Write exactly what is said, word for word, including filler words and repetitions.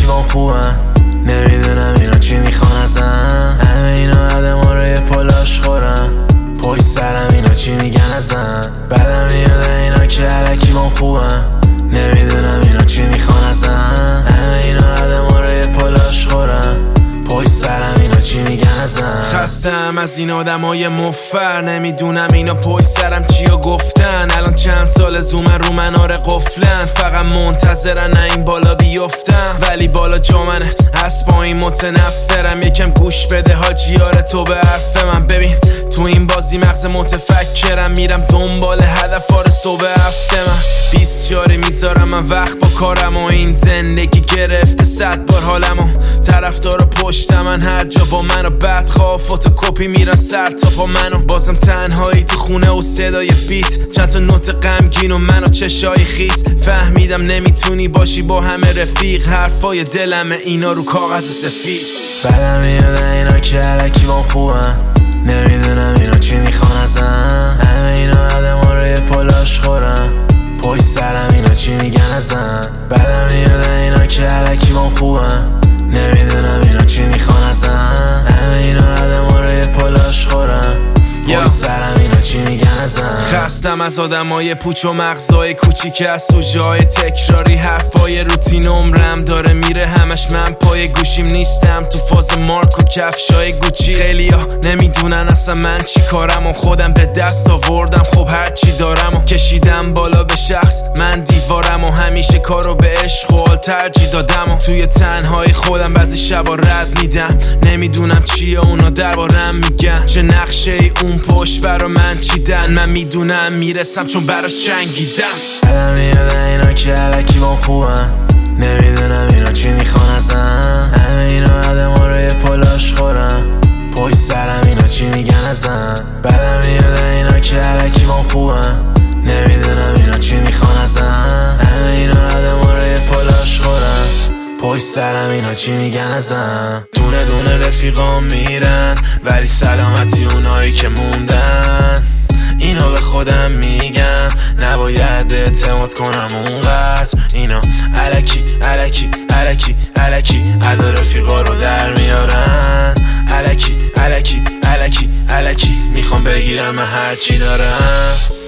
علکی بام خوبن، نمیدونم اینا چی میخوان ازن. همه اینا آدما رو یه پلاش خورن، پشت سرم اینا چی میگن ازن. بعدم میاد اینا که علکی بام خوبن، نمیدونم اینا چی میخوان ازن. همه اینا آدما رو یه پلاش خورن، پشت سرم اینا چی میگن ازن. خستم از این آدمای مفر، نمیدونم اینا پشت سرم چیا گفتن. الان چند سال زومن رو مناره قفلن، فقط منتظرن نه این بالا بیفتم. ولی بالا جا منه از پایین متنفرم. یکم گوش بده حاجیار تو به حرف من. ببین تو این بازی مغز متفکرم، میرم دنبال هدف ها رو صبح هفته. من بیست جاری میذارم من وقت با کارم و این زندگی گرفته صد بار حالمو. طرفدارا پشت من هر جا با منو بدخواه فوتوکوپی میرن سر تا پا منو. بازم تنهایی تو خونه و صدای بیت، چند تا نوت غمگین و منو چشای خیس. فهمیدم نمیتونی باشی با همه رفیق، حرفای دلمه اینا رو کاغذ سفید. بعدم میاد اینا که علکی بام خوبن، نمیدونم اینا چی میخوان ازن. همه اینا آدما رو یه پلاش خورن، پشت سرم اینا چی میگن ازن. بعدم میاد اینا که علکی بام خوبن، نمیدونم اینا چی میخوان ازن. همه اینا آدما رو یه پلاش خورن، پشت سرم اینا چی میگن ازن. خستم از آدمای پوچ و مغزای کوچیک، از سوژه‌های تکراری، حرفای روتین. عمرم داره میره همش من پای گوشیم نیستم، تو فاز مارک و کفشای گوچی. خیلیا نمیدونن اصلا من چی کارم و خودم به دست آوردم. خب هر چی دارم و کشیدم بالا به شخص، من دیوارم و همیشه کارو به عشق و حال ترجیح دادم و توی تنهای خودم بعضی شبا رد میدم. نمیدونم چیه اونا دربارم میگن، چه نقشه ای اون پشت برا من چیدن. من میدونم میرسم چون براش جنگیدم. بعدم میاد اینا که علکی بام خوبن، نمیدونم اینا چی میخوان ازن. همه اینا آدما رو یه پلاش خورن، پشت سرم اینا چی میگن ازن. بعدم میاد اینا که علکی بام خوبن، نمیدونم اینا چی میخوان ازن. همه اینا آدما رو یه پلاش خورن، پشت سرم اینا چی میگن ازن. دونه دونه رفیقام میرن ولی سلامتی اونایی که موندن. اینا به خودم میگم نباید اعتماد کنم اونقدر. اینا الکی الکی الکی الکی ادا رفیقا رو در میارن. الکی الکی الکی الکی میخوام بگیرن من هرچی دارم.